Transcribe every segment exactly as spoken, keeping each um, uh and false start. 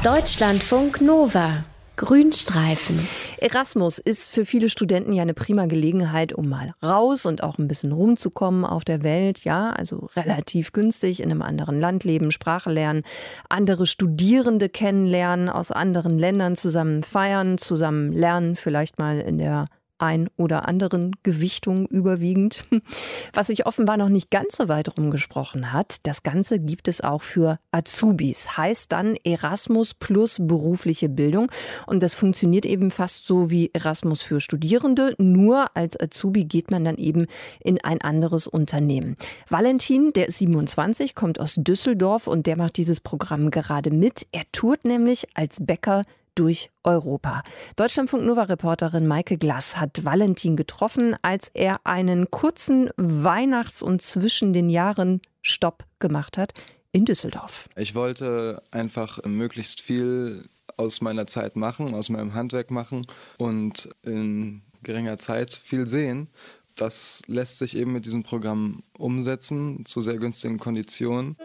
Deutschlandfunk Nova. Grünstreifen. Erasmus ist für viele Studenten ja eine prima Gelegenheit, um mal raus und auch ein bisschen rumzukommen auf der Welt. Ja, also relativ günstig in einem anderen Land leben, Sprache lernen, andere Studierende kennenlernen, aus anderen Ländern zusammen feiern, zusammen lernen, vielleicht mal in der ein oder anderen Gewichtung überwiegend. Was sich offenbar noch nicht ganz so weit rumgesprochen hat, das Ganze gibt es auch für Azubis. Heißt dann Erasmus plus berufliche Bildung. Und das funktioniert eben fast so wie Erasmus für Studierende. Nur als Azubi geht man dann eben in ein anderes Unternehmen. Valentin, der ist siebenundzwanzig, kommt aus Düsseldorf und der macht dieses Programm gerade mit. Er tourt nämlich als Bäcker durch Europa. Deutschlandfunk-Nova-Reporterin Maike Glass hat Valentin getroffen, als er einen kurzen Weihnachts- und zwischen den Jahren Stopp gemacht hat in Düsseldorf. Ich wollte einfach möglichst viel aus meiner Zeit machen, aus meinem Handwerk machen und in geringer Zeit viel sehen. Das lässt sich eben mit diesem Programm umsetzen, zu sehr günstigen Konditionen.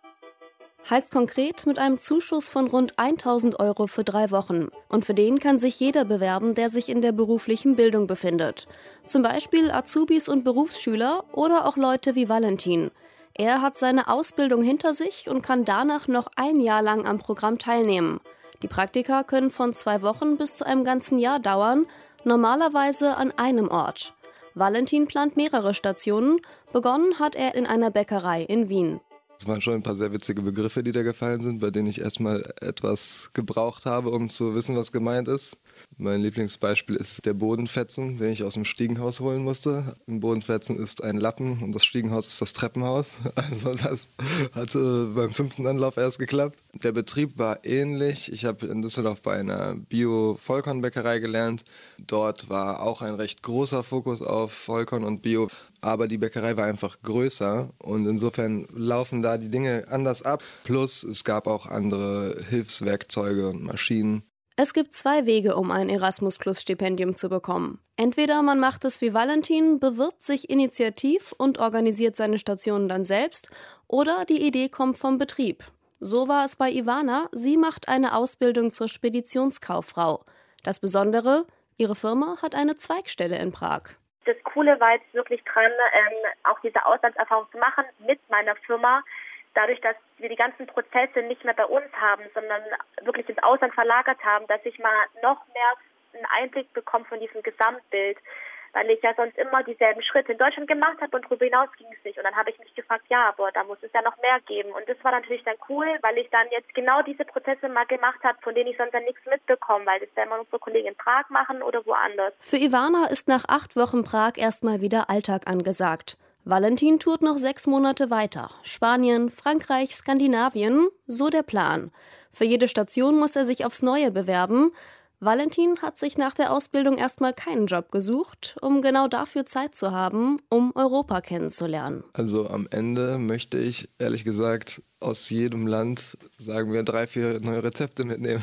Heißt konkret mit einem Zuschuss von rund tausend Euro für drei Wochen. Und für den kann sich jeder bewerben, der sich in der beruflichen Bildung befindet. Zum Beispiel Azubis und Berufsschüler oder auch Leute wie Valentin. Er hat seine Ausbildung hinter sich und kann danach noch ein Jahr lang am Programm teilnehmen. Die Praktika können von zwei Wochen bis zu einem ganzen Jahr dauern, normalerweise an einem Ort. Valentin plant mehrere Stationen. Begonnen hat er in einer Bäckerei in Wien. Es waren schon ein paar sehr witzige Begriffe, die da gefallen sind, bei denen ich erstmal etwas gebraucht habe, um zu wissen, was gemeint ist. Mein Lieblingsbeispiel ist der Bodenfetzen, den ich aus dem Stiegenhaus holen musste. Ein Bodenfetzen ist ein Lappen und das Stiegenhaus ist das Treppenhaus. Also das hat äh, beim fünften Anlauf erst geklappt. Der Betrieb war ähnlich. Ich habe in Düsseldorf bei einer Bio-Vollkornbäckerei gelernt. Dort war auch ein recht großer Fokus auf Vollkorn und Bio. Aber die Bäckerei war einfach größer und insofern laufen da die Dinge anders ab. Plus es gab auch andere Hilfswerkzeuge und Maschinen. Es gibt zwei Wege, um ein Erasmus-Plus-Stipendium zu bekommen. Entweder man macht es wie Valentin, bewirbt sich initiativ und organisiert seine Stationen dann selbst, oder die Idee kommt vom Betrieb. So war es bei Ivana. Sie macht eine Ausbildung zur Speditionskauffrau. Das Besondere, ihre Firma hat eine Zweigstelle in Prag. Das Coole war jetzt wirklich dran, ähm, auch diese Auslandserfahrung zu machen mit meiner Firma. Dadurch, dass wir die ganzen Prozesse nicht mehr bei uns haben, sondern wirklich ins Ausland verlagert haben, dass ich mal noch mehr einen Einblick bekomme von diesem Gesamtbild. Weil ich ja sonst immer dieselben Schritte in Deutschland gemacht habe und darüber hinaus ging es nicht. Und dann habe ich mich gefragt, ja, aber da muss es ja noch mehr geben. Und das war natürlich dann cool, weil ich dann jetzt genau diese Prozesse mal gemacht habe, von denen ich sonst dann nichts mitbekomme, weil das ja immer unsere Kollegen in Prag machen oder woanders. Für Ivana ist nach acht Wochen Prag erstmal wieder Alltag angesagt. Valentin tourt noch sechs Monate weiter. Spanien, Frankreich, Skandinavien, so der Plan. Für jede Station muss er sich aufs Neue bewerben. Valentin hat sich nach der Ausbildung erstmal keinen Job gesucht, um genau dafür Zeit zu haben, um Europa kennenzulernen. Also am Ende möchte ich, ehrlich gesagt, aus jedem Land, sagen wir, drei, vier neue Rezepte mitnehmen.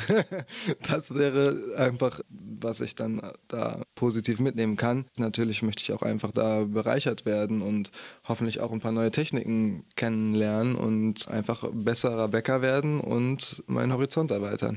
Das wäre einfach, was ich dann da positiv mitnehmen kann. Natürlich möchte ich auch einfach da bereichert werden und hoffentlich auch ein paar neue Techniken kennenlernen und einfach besserer Bäcker werden und meinen Horizont erweitern.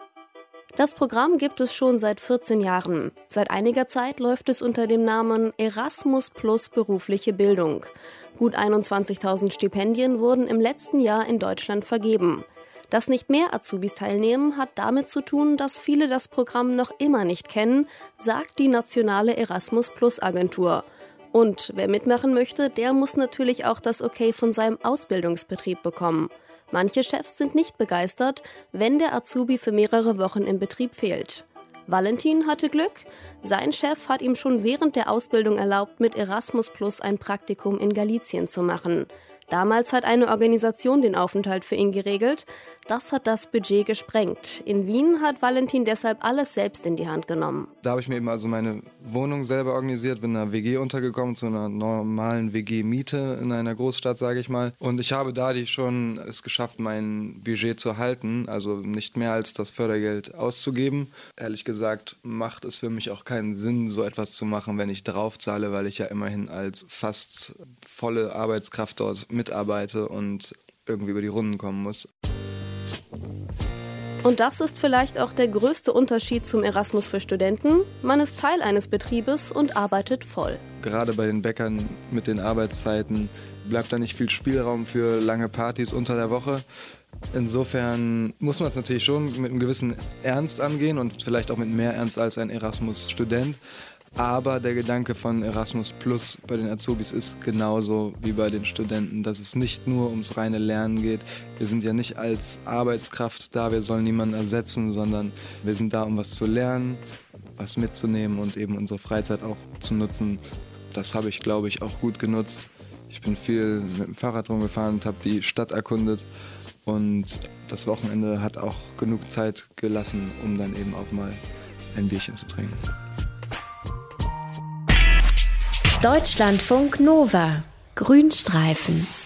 Das Programm gibt es schon seit vierzehn Jahren. Seit einiger Zeit läuft es unter dem Namen Erasmus plus berufliche Bildung. Gut einundzwanzigtausend Stipendien wurden im letzten Jahr in Deutschland vergeben. Dass nicht mehr Azubis teilnehmen, hat damit zu tun, dass viele das Programm noch immer nicht kennen, sagt die nationale Erasmus-Plus-Agentur. Und wer mitmachen möchte, der muss natürlich auch das Okay von seinem Ausbildungsbetrieb bekommen. Manche Chefs sind nicht begeistert, wenn der Azubi für mehrere Wochen im Betrieb fehlt. Valentin hatte Glück. Sein Chef hat ihm schon während der Ausbildung erlaubt, mit Erasmus Plus ein Praktikum in Galizien zu machen. Damals hat eine Organisation den Aufenthalt für ihn geregelt. Das hat das Budget gesprengt. In Wien hat Valentin deshalb alles selbst in die Hand genommen. Da habe ich mir eben also meine Wohnung selber organisiert, bin in einer W G untergekommen, zu einer normalen W G-Miete in einer Großstadt, sage ich mal. Und ich habe da die schon es geschafft, mein Budget zu halten, also nicht mehr als das Fördergeld auszugeben. Ehrlich gesagt macht es für mich auch keinen Sinn, so etwas zu machen, wenn ich draufzahle, weil ich ja immerhin als fast volle Arbeitskraft dort mitarbeite und irgendwie über die Runden kommen muss. Und das ist vielleicht auch der größte Unterschied zum Erasmus für Studenten. Man ist Teil eines Betriebes und arbeitet voll. Gerade bei den Bäckern mit den Arbeitszeiten bleibt da nicht viel Spielraum für lange Partys unter der Woche. Insofern muss man es natürlich schon mit einem gewissen Ernst angehen und vielleicht auch mit mehr Ernst als ein Erasmus-Student. Aber der Gedanke von Erasmus Plus bei den Azubis ist genauso wie bei den Studenten, dass es nicht nur ums reine Lernen geht. Wir sind ja nicht als Arbeitskraft da, wir sollen niemanden ersetzen, sondern wir sind da, um was zu lernen, was mitzunehmen und eben unsere Freizeit auch zu nutzen. Das habe ich, glaube ich, auch gut genutzt. Ich bin viel mit dem Fahrrad rumgefahren und habe die Stadt erkundet. Und das Wochenende hat auch genug Zeit gelassen, um dann eben auch mal ein Bierchen zu trinken. Deutschlandfunk Nova. Grünstreifen.